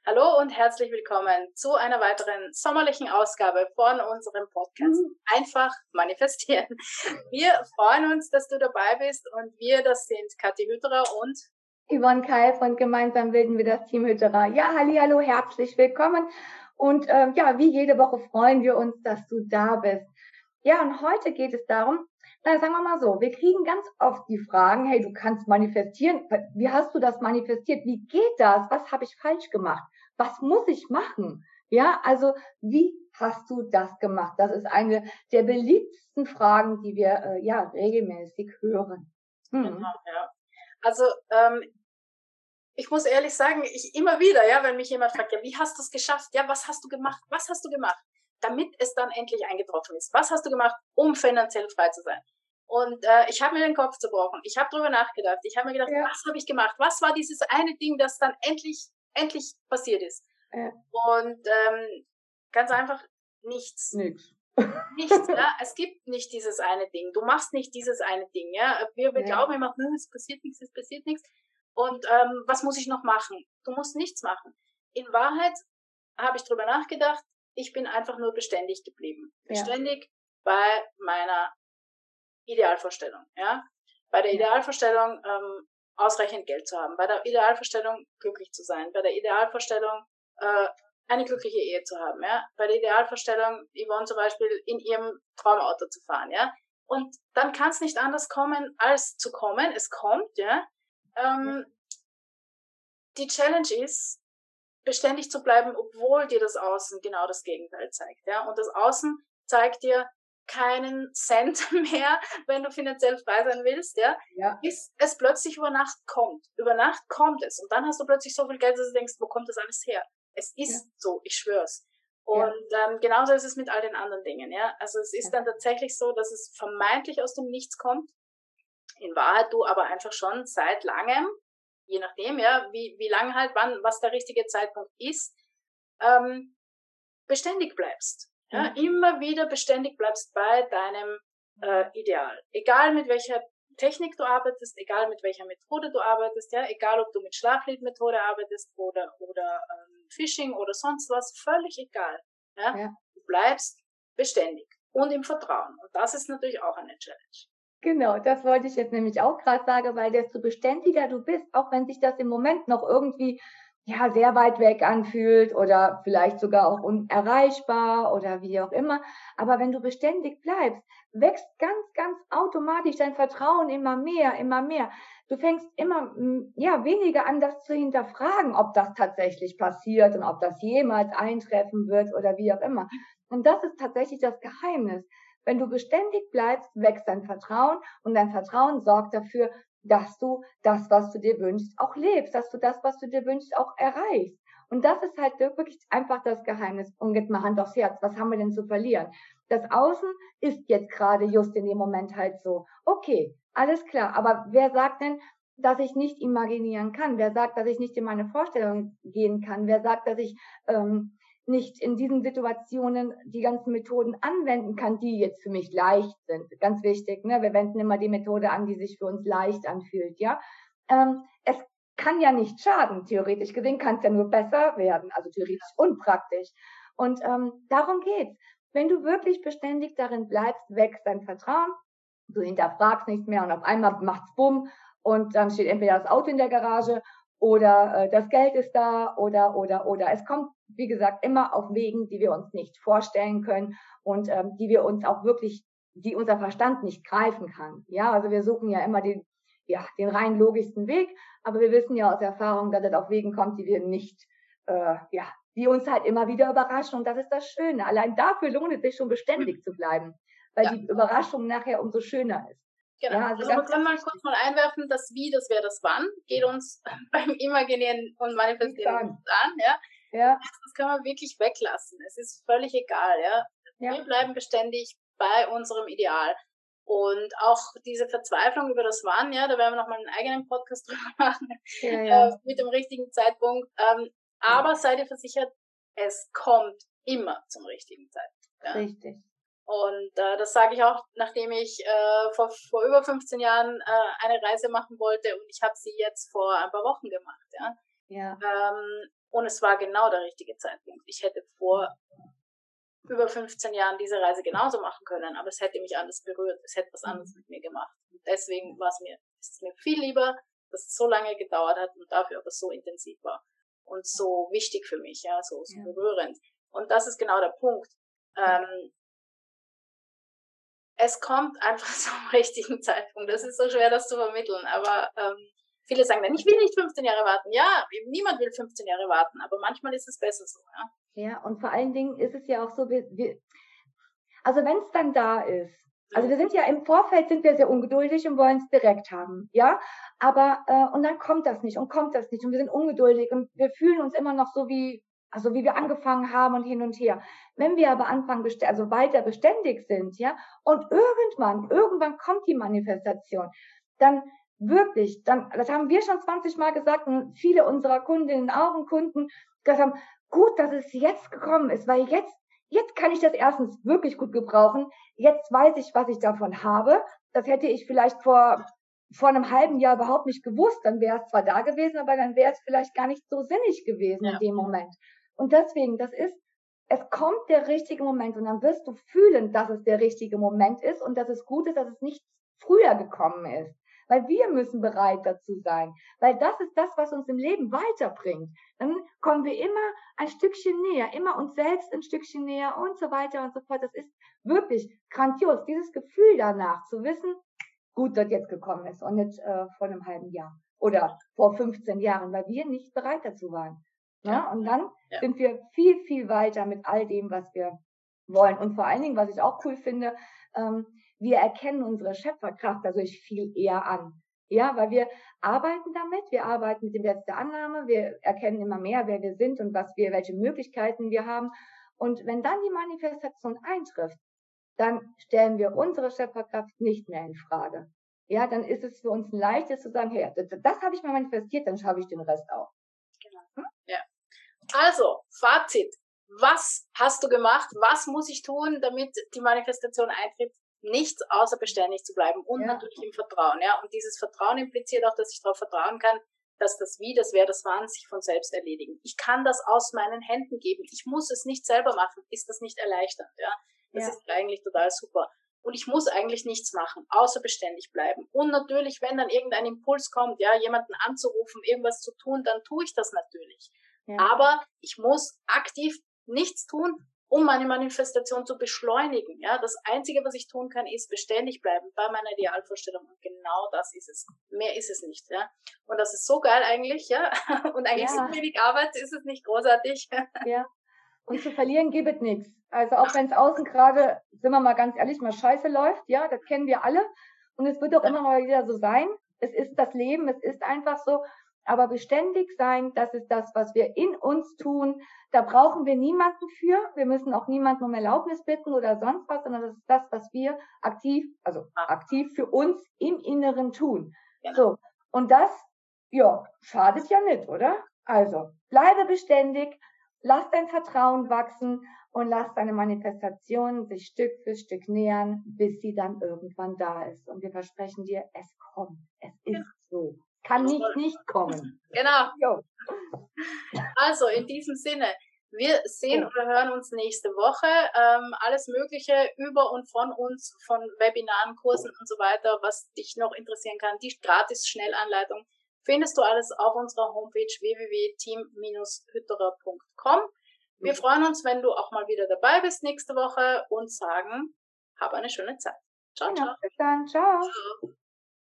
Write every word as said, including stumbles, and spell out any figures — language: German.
Hallo und herzlich willkommen zu einer weiteren sommerlichen Ausgabe von unserem Podcast Mhm. Einfach manifestieren. Wir freuen uns, dass du dabei bist und wir, das sind Kathi Hütterer und Yvonne Kalf und gemeinsam bilden wir das Team Hütterer. Ja, hallihallo, herzlich willkommen. Und ähm, ja, wie jede Woche freuen wir uns, dass du da bist. Ja, und heute geht es darum, na, sagen wir mal so, wir kriegen ganz oft die Fragen, hey, du kannst manifestieren. Wie hast du das manifestiert? Wie geht das? Was habe ich falsch gemacht? Was muss ich machen? Ja, also wie hast du das gemacht? Das ist eine der beliebtesten Fragen, die wir äh, ja regelmäßig hören. genau, Hm. ja. Also ähm, ich muss ehrlich sagen, ich immer wieder, ja, wenn mich jemand fragt, ja, wie hast du es geschafft? Ja, was hast du gemacht? Was hast du gemacht? Damit es dann endlich eingetroffen ist. Was hast du gemacht, um finanziell frei zu sein? Und äh, ich habe mir den Kopf zerbrochen. Ich habe darüber nachgedacht. Ich habe mir gedacht, Ja, was habe ich gemacht? Was war dieses eine Ding, das dann endlich, endlich passiert ist? ja. Und ähm, ganz einfach nichts. Nix. Nichts, ja. Es gibt nicht dieses eine Ding. Du machst nicht dieses eine Ding, ja. Wir, wir Ja, glauben immer, hm, es passiert nichts, es passiert nichts. Und ähm, was muss ich noch machen? Du musst nichts machen. In Wahrheit habe ich drüber nachgedacht. Ich bin einfach nur beständig geblieben. ja, Beständig bei meiner Idealvorstellung, ja. Bei der ja, Idealvorstellung, ähm, ausreichend Geld zu haben. Bei der Idealvorstellung, glücklich zu sein. Bei der Idealvorstellung, äh, eine glückliche Ehe zu haben, ja. Bei der Idealvorstellung, Yvonne zum Beispiel, in ihrem Traumauto zu fahren, ja. Und dann kann es nicht anders kommen, als zu kommen. Es kommt, ja. ja, Ähm, die Challenge ist, beständig zu bleiben, obwohl dir das Außen genau das Gegenteil zeigt, ja. Und das Außen zeigt dir keinen Cent mehr, wenn du finanziell frei sein willst, ja, ja, bis es plötzlich über Nacht kommt. Über Nacht kommt es und dann hast du plötzlich so viel Geld, dass du denkst, wo kommt das alles her? Es ja, ist so, ich schwör's. Und ja, ähm, genauso ist es mit all den anderen Dingen, ja. Also es ist ja, dann tatsächlich so, dass es vermeintlich aus dem Nichts kommt, in Wahrheit du aber einfach schon seit langem, je nachdem, ja, wie, wie lange halt, wann, was der richtige Zeitpunkt ist, ähm, beständig bleibst. Ja, ja, immer wieder beständig bleibst bei deinem äh, Ideal. Egal mit welcher Technik du arbeitest, egal mit welcher Methode du arbeitest, ja, egal ob du mit Schlafliedmethode arbeitest oder, oder ähm, Phishing oder sonst was, völlig egal. Ja, ja. du bleibst beständig und im Vertrauen. Und das ist natürlich auch eine Challenge. Genau, das wollte ich jetzt nämlich auch gerade sagen, weil desto beständiger du bist, auch wenn sich das im Moment noch irgendwie, ja, sehr weit weg anfühlt oder vielleicht sogar auch unerreichbar oder wie auch immer. Aber wenn du beständig bleibst, wächst ganz, ganz automatisch dein Vertrauen immer mehr, immer mehr. Du fängst immer, hm, ja, weniger an, das zu hinterfragen, ob das tatsächlich passiert und ob das jemals eintreffen wird oder wie auch immer. Und das ist tatsächlich das Geheimnis. Wenn du beständig bleibst, wächst dein Vertrauen und dein Vertrauen sorgt dafür, dass du das, was du dir wünschst, auch lebst, dass du das, was du dir wünschst, auch erreichst. Und das ist halt wirklich einfach das Geheimnis. Und jetzt mal Hand aufs Herz, was haben wir denn zu verlieren? Das Außen ist jetzt gerade just in dem Moment halt so. Okay, alles klar. Aber wer sagt denn, dass ich nicht imaginieren kann? Wer sagt, dass ich nicht in meine Vorstellung gehen kann? Wer sagt, dass ich ähm, nicht in diesen Situationen die ganzen Methoden anwenden kann, die jetzt für mich leicht sind. Ganz wichtig, ne? Wir wenden immer die Methode an, die sich für uns leicht anfühlt, ja. Ähm, es kann ja nicht schaden, theoretisch gesehen kann es ja nur besser werden, also theoretisch und praktisch. Und ähm, darum geht's. Wenn du wirklich beständig darin bleibst, wächst dein Vertrauen, du hinterfragst nichts mehr und auf einmal macht's bumm und dann steht entweder das Auto in der Garage oder äh, das Geld ist da oder oder oder. Es kommt, wie gesagt, immer auf Wegen, die wir uns nicht vorstellen können und ähm, die wir uns auch wirklich, die unser Verstand nicht greifen kann. Ja, also wir suchen ja immer den, ja, den rein logischsten Weg, aber wir wissen ja aus Erfahrung, dass es auf Wegen kommt, die wir nicht, äh, ja, die uns halt immer wieder überraschen und das ist das Schöne. Allein dafür lohnt es sich schon beständig zu bleiben, weil Ja, die Überraschung nachher umso schöner ist. genau. Ja, also Also wir ganz, können ganz mal kurz wichtig. mal einwerfen, das Wie, das wäre das Wann, geht uns beim Imaginieren und Nichts Manifestieren nicht an. an, ja. Das Ja, heißt, das können wir wirklich weglassen. Es ist völlig egal, ja. Wir ja, bleiben beständig bei unserem Ideal. Und auch diese Verzweiflung über das Wann, ja, da werden wir nochmal einen eigenen Podcast drüber machen, ja, äh, ja, mit dem richtigen Zeitpunkt. Ähm, ja, aber seid ihr versichert, es kommt immer zum richtigen Zeitpunkt, ja. richtig. Und äh, das sage ich auch, nachdem ich äh, vor, vor über fünfzehn Jahren äh, eine Reise machen wollte und ich habe sie jetzt vor ein paar Wochen gemacht. Ja. Ja, Ähm, Und es war genau der richtige Zeitpunkt. Ich hätte vor über fünfzehn Jahren diese Reise genauso machen können, aber es hätte mich anders berührt, es hätte was anderes mit mir gemacht. Und deswegen war es mir, ist es mir viel lieber, dass es so lange gedauert hat und dafür aber so intensiv war und so wichtig für mich, ja, so, so berührend. Und das ist genau der Punkt. Ähm, es kommt einfach zum richtigen Zeitpunkt. Das ist so schwer, das zu vermitteln, aber ähm, viele sagen dann, ich will nicht fünfzehn Jahre warten. Ja, niemand will fünfzehn Jahre warten, aber manchmal ist es besser so. Ja, ja, und vor allen Dingen ist es ja auch so, wir, wir, also wenn es dann da ist, also wir sind ja im Vorfeld sind wir sehr ungeduldig und wollen es direkt haben, ja, aber äh, und dann kommt das nicht und kommt das nicht und wir sind ungeduldig und wir fühlen uns immer noch so wie, also wie wir angefangen haben und hin und her. Wenn wir aber anfangen, best- also weiter beständig sind, ja, und irgendwann, irgendwann kommt die Manifestation, dann wirklich, dann, das haben wir schon zwanzig Mal gesagt und viele unserer Kundinnen auch und Kunden gesagt haben, gut, dass es jetzt gekommen ist, weil jetzt, jetzt kann ich das erstens wirklich gut gebrauchen. Jetzt weiß ich, was ich davon habe. Das hätte ich vielleicht vor, vor einem halben Jahr überhaupt nicht gewusst. Dann wäre es zwar da gewesen, aber dann wäre es vielleicht gar nicht so sinnig gewesen ja. in dem Moment. Und deswegen, das ist, es kommt der richtige Moment und dann wirst du fühlen, dass es der richtige Moment ist und dass es gut ist, dass es nicht früher gekommen ist. Weil wir müssen bereit dazu sein. Weil das ist das, was uns im Leben weiterbringt. Dann kommen wir immer ein Stückchen näher, immer uns selbst ein Stückchen näher und so weiter und so fort. Das ist wirklich grandios, dieses Gefühl danach zu wissen, gut, dass jetzt gekommen ist und nicht äh, vor einem halben Jahr oder vor fünfzehn Jahren, weil wir nicht bereit dazu waren. Ne? Ja. Und dann ja. sind wir viel, viel weiter mit all dem, was wir wollen. Und vor allen Dingen, was ich auch cool finde, ähm, wir erkennen unsere Schöpferkraft dadurch viel eher an. Ja, weil wir arbeiten damit, wir arbeiten mit dem Wert der Annahme, wir erkennen immer mehr, wer wir sind und was wir, welche Möglichkeiten wir haben. Und wenn dann die Manifestation eintrifft, dann stellen wir unsere Schöpferkraft nicht mehr in Frage. Ja, dann ist es für uns ein leichtes zu sagen, hey, das, das habe ich mal manifestiert, dann schaffe ich den Rest auch. Genau. Hm? Ja. Also, Fazit. Was hast du gemacht? Was muss ich tun, damit die Manifestation eintritt? Nichts außer beständig zu bleiben und ja. natürlich im Vertrauen. Ja? Und dieses Vertrauen impliziert auch, dass ich darauf vertrauen kann, dass das Wie, das Wer, das Wann sich von selbst erledigen. Ich kann das aus meinen Händen geben. Ich muss es nicht selber machen. Ist das nicht erleichternd? Ja? Das ja. ist eigentlich total super. Und ich muss eigentlich nichts machen, außer beständig bleiben. Und natürlich, wenn dann irgendein Impuls kommt, ja, jemanden anzurufen, irgendwas zu tun, dann tue ich das natürlich. Ja. Aber ich muss aktiv nichts tun, um meine Manifestation zu beschleunigen. Ja, das Einzige, was ich tun kann, ist beständig bleiben bei meiner Idealvorstellung. Und genau das ist es. Mehr ist es nicht. Ja, und das ist so geil eigentlich. Ja, und eigentlich ja. so wenig Arbeit ist es nicht großartig. Ja. Und zu verlieren gibt es nichts. Also auch wenn es außen gerade, sind wir mal ganz ehrlich, mal scheiße läuft, ja, das kennen wir alle. Und es wird auch immer mal wieder so sein. Es ist das Leben, es ist einfach so. Aber beständig sein, das ist das, was wir in uns tun. Da brauchen wir niemanden für. Wir müssen auch niemanden um Erlaubnis bitten oder sonst was, sondern das ist das, was wir aktiv, also aktiv für uns im Inneren tun. So. Und das, ja, schadet ja nicht, oder? Also, bleibe beständig. Lass dein Vertrauen wachsen und lass deine Manifestation sich Stück für Stück nähern, bis sie dann irgendwann da ist. Und wir versprechen dir, es kommt. Es ist so. Kann nicht nicht kommen. Genau. Jo. Also in diesem Sinne, wir sehen oh. oder hören uns nächste Woche. Ähm, alles Mögliche über und von uns, von Webinaren, Kursen und so weiter, was dich noch interessieren kann. Die Gratis-Schnellanleitung findest du alles auf unserer Homepage w w w punkt team Bindestrich hütterer punkt com. Wir mhm. freuen uns, wenn du auch mal wieder dabei bist nächste Woche und sagen, hab eine schöne Zeit. Ciao, genau, ciao. Bis dann, ciao. ciao.